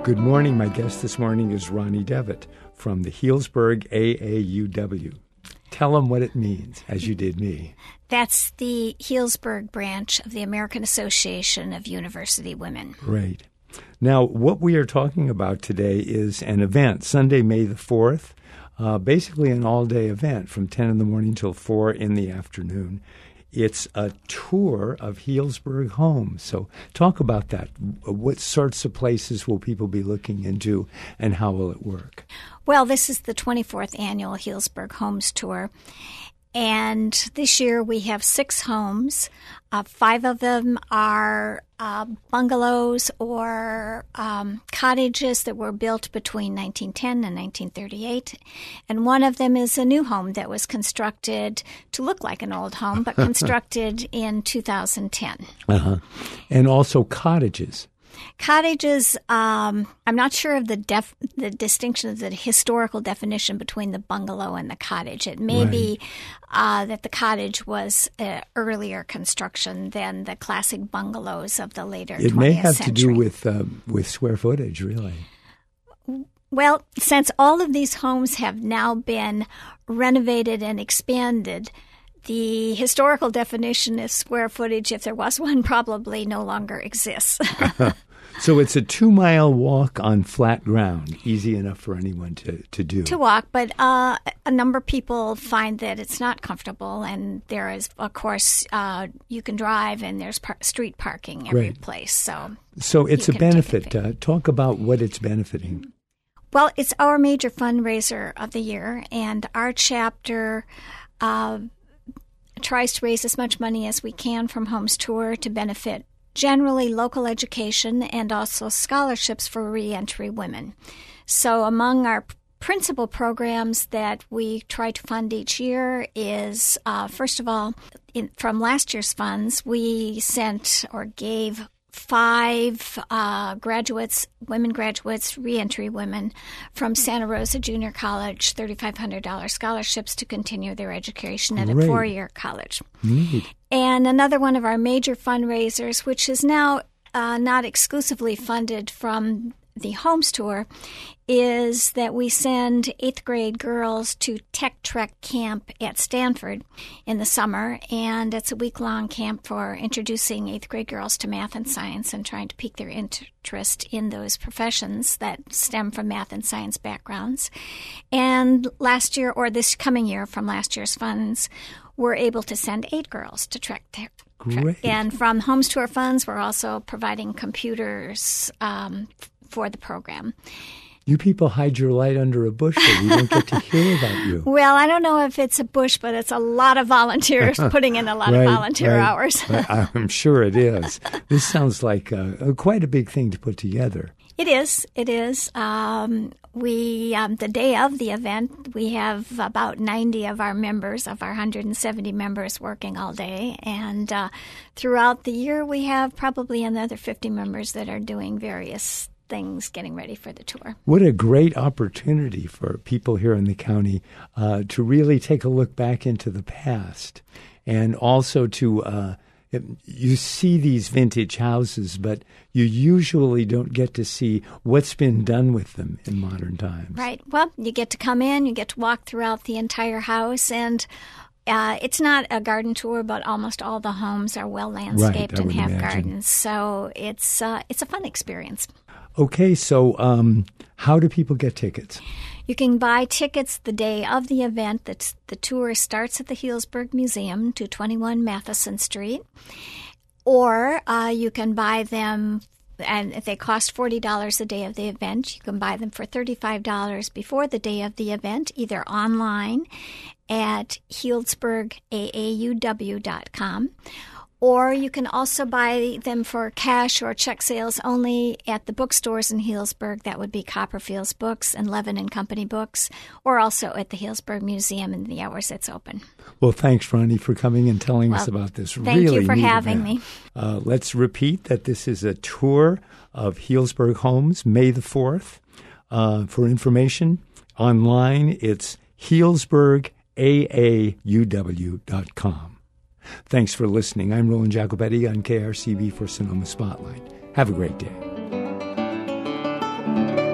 Good morning. My guest this morning is Ronnie Devitt from the Healdsburg AAUW. Tell them what it means, as you did me. That's the Healdsburg branch of the American Association of University Women. Right. Now, what we are talking about today is an event, Sunday, May the 4th, basically an all-day event from 10 in the morning till 4 in the afternoon. It's a tour of Healdsburg homes. So talk about that. What sorts of places will people be looking into, and how will it work? Well, this is the 24th annual Healdsburg Homes Tour. And this year we have 6 homes. 5 of them are bungalows or cottages that were built between 1910 and 1938. And one of them is a new home that was constructed to look like an old home, but constructed in 2010. Uh-huh. And also cottages. Cottages, I'm not sure of the distinction of the historical definition between the bungalow and the cottage. It may be that the cottage was earlier construction than the classic bungalows of the later 20th century. It may have to do with square footage, really. Well, since all of these homes have now been renovated and expanded, the historical definition of square footage, if there was one, probably no longer exists. So it's a 2-mile walk on flat ground, easy enough for anyone to do. To walk, but a number of people find that it's not comfortable, and there is, of course, you can drive, and there's street parking every place. So it's a benefit. Talk about what it's benefiting. Well, it's our major fundraiser of the year, and our chapter tries to raise as much money as we can from Homes Tour to benefit generally local education and also scholarships for reentry women. So among our principal programs that we try to fund each year is, first of all, from last year's funds, we sent or gave 5 women graduates, reentry women from Santa Rosa Junior College, $3,500 scholarships to continue their education at a 4-year college. Neat. And another one of our major fundraisers, which is now not exclusively funded from the Homes Tour, is that we send 8th grade girls to Tech Trek Camp at Stanford in the summer, and it's a week-long camp for introducing 8th grade girls to math and science and trying to pique their interest in those professions that stem from math and science backgrounds. And last year, or this coming year from last year's funds, we're able to send 8 girls to Trek. Great. And from Homes Tour funds, we're also providing computers for the program. You people hide your light under a bush so we don't get to hear about you. Well, I don't know if it's a bush, but it's a lot of volunteers putting in a lot of volunteer hours. I'm sure it is. This sounds like quite a big thing to put together. It is. It is. The day of the event, we have about 90 of our members, of our 170 members, working all day. And throughout the year, we have probably another 50 members that are doing various things, getting ready for the tour. What a great opportunity for people here in the county to really take a look back into the past, and also to you see these vintage houses, but you usually don't get to see what's been done with them in modern times. Right. Well, you get to come in, you get to walk throughout the entire house, and it's not a garden tour, but almost all the homes are well landscaped and have gardens. So it's a fun experience. Okay, so how do people get tickets? You can buy tickets the day of the event. The tour starts at the Healdsburg Museum, 221 Matheson Street. Or you can buy them, and they cost $40 the day of the event. You can buy them for $35 before the day of the event, either online at healdsburgaauw.com. Or you can also buy them for cash or check sales only at the bookstores in Healdsburg. That would be Copperfield's Books and Levin and Company Books, or also at the Healdsburg Museum in the hours it's open. Well, thanks, Ronnie, for coming and telling us about this. Thank you for having me. Let's repeat that this is a tour of Healdsburg homes, May the 4th. For information online, it's healdsburgaauw.com. Thanks for listening. I'm Roland Jacobetti on KRCB for Sonoma Spotlight. Have a great day. you.